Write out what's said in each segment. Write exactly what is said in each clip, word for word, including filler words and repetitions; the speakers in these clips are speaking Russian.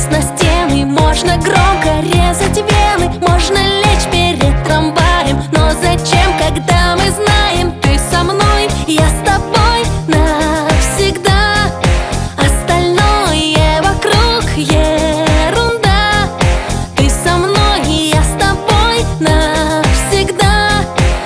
лезть на стены, можно громко резать вены, можно лечь перед трамваем. Но зачем, когда мы знаем, ты со мной, я с тобой навсегда. Остальное вокруг ерунда. Ты со мной, я с тобой навсегда.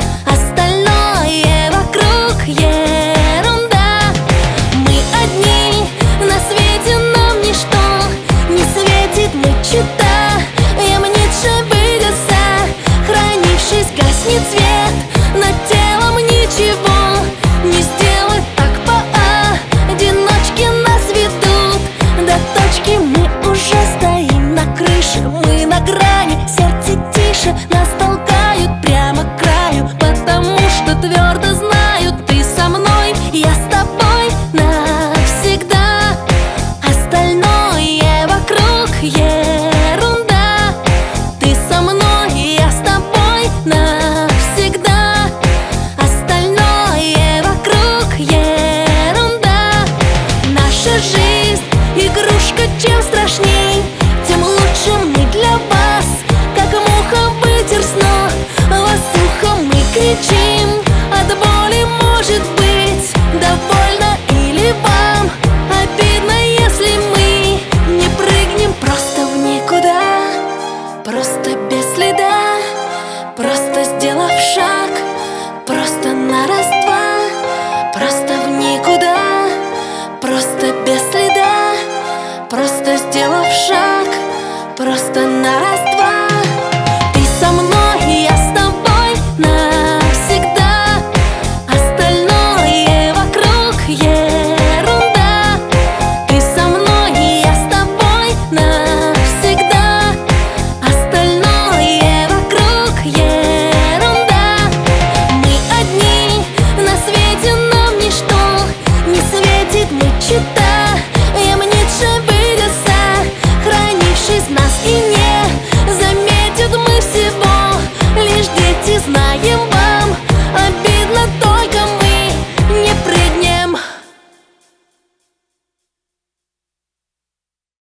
Остальное вокруг ерунда. Мы одни на свете, нам ничто не светит, мы читаем Ницше, выгаса, хранившись, гаснет свет, над телом ничего не сделать. Так поодиночке нас ведут до точки, мы уже стоим на крыше, мы на грани, сердце тише, нас толкают прямо к краю, потому что твердо знаю, ты со мной, я с тобой навсегда. Остальное вокруг ерунда. Ты со мной, я с тобой навсегда. Остальное вокруг ерунда. Наша жизнь игрушка, чем страшней, тем лучше мы для вас. Как муха вытер с ног вас ухом, мы кричим от боли, может быть, довольно или вам обидно, если мы не прыгнем просто в никуда, просто без следа, просто сделав шаг, просто на раз-два, просто в никуда, просто без следа, просто сделав шаг, просто на раз-два. Ты со мной, я с тобой навсегда. Остальное вокруг ерунда. Ты со мной, я с тобой навсегда. Остальное вокруг ерунда. Мы одни на свете, нам ничто не светит, мы читаем Ницше,